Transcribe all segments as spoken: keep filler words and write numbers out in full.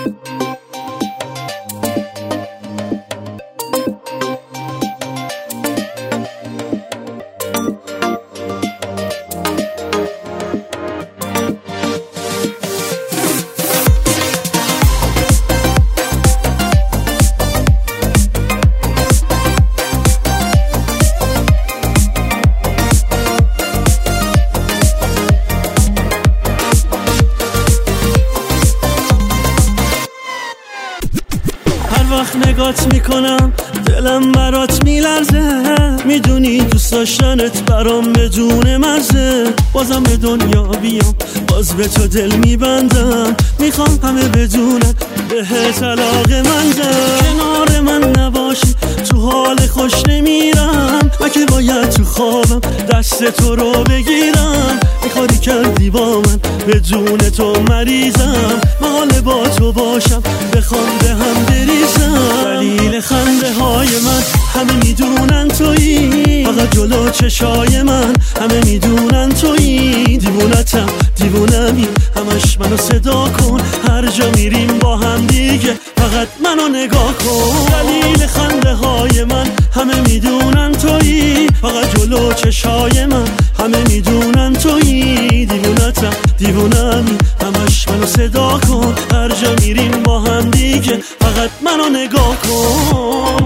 وقت نگات میکنم دلم برات میلرزه، میدونی دوست داشتنت برام بدون مرزه. بازم به دنیا بیام باز به تو دل میبندم، میخوام همه بدونن بهت علاقه مندم. کنار من نباشی تو حال خوش نمیرم، مگه باید تو خوابم دست تو رو بگیرم. میخوادی کردی با من بدون تو مریضم، محاله با تو باشم بخوام به هم بریزم. دلیل خنده های من همه میدونن تویی، فقط جلو چشای من همه میدونن تویی. دیوونتم دیوونمی همش منو صدا کن، هر جا میریم با هم دیگه فقط منو نگاه کن. دلیل خنده های من همه میدونن تویی، فقط جلو چشای من همه میدونن تویی. دیوونتم دیوونمی همش منو صدا کن، هر جا میریم با هم دیگه فقط منو نگاه کن.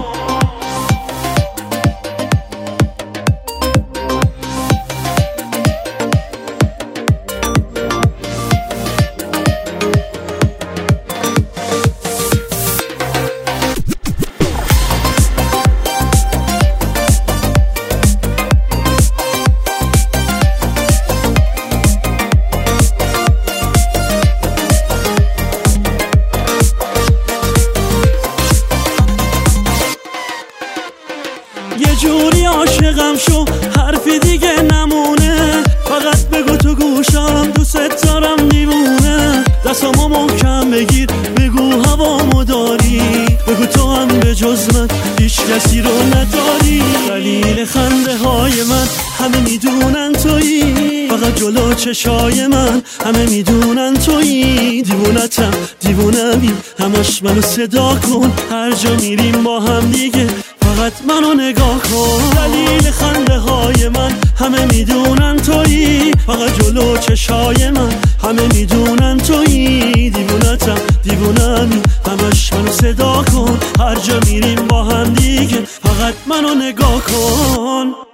یه جوری عاشقم شو حرفی دیگه نمونه، فقط بگو تو گوشم دوست دارم دیوونه. دستامو محکم بگیر بگو هوامو داری، بگو تو هم به جز من هیچ کسی رو نداری. دلیل خنده های من همه میدونن تویی، فقط جلو چشای من همه میدونن تویی. دیوونتم دیوونمی همش منو صدا کن، هر جا میریم با هم دیگه فقط منو نگاه کن. دلیل خنده های من همه میدونن تویی، فقط جلو چشای من همه میدونن تویی. دیوونتم دیوونمی همش منو صدا کن، هر جا میریم با هم دیگه فقط منو نگاه کن.